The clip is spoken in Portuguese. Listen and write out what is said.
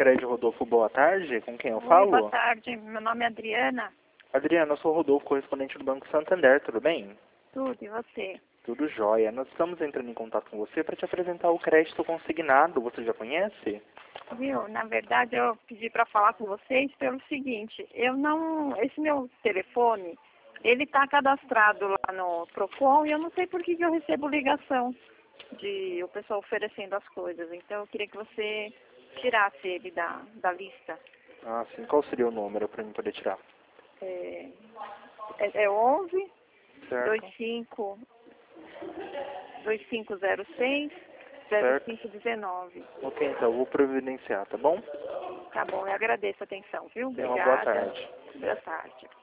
Crédito Rodolfo, boa tarde. Com quem eu Oi, falo? boa tarde. Meu nome é Adriana. Adriana, eu sou o Rodolfo, correspondente do Banco Santander, tudo bem? Tudo, e você? Tudo jóia. Nós estamos entrando em contato com você para te apresentar o crédito consignado. Você já conhece? Viu, na verdade eu pedi para falar com vocês pelo seguinte, esse meu telefone, ele está cadastrado lá no Procon e eu não sei por que eu recebo ligação de o pessoal oferecendo as coisas. Então eu queria que você tirasse ele da lista. Ah, sim. Qual seria o número para mim poder tirar? É 11 Certo. 25 2506 Certo. 0519. Ok, então, eu vou providenciar, tá bom? Tá bom, eu agradeço a atenção, viu? Tenha uma boa Obrigada. tarde. Boa tarde.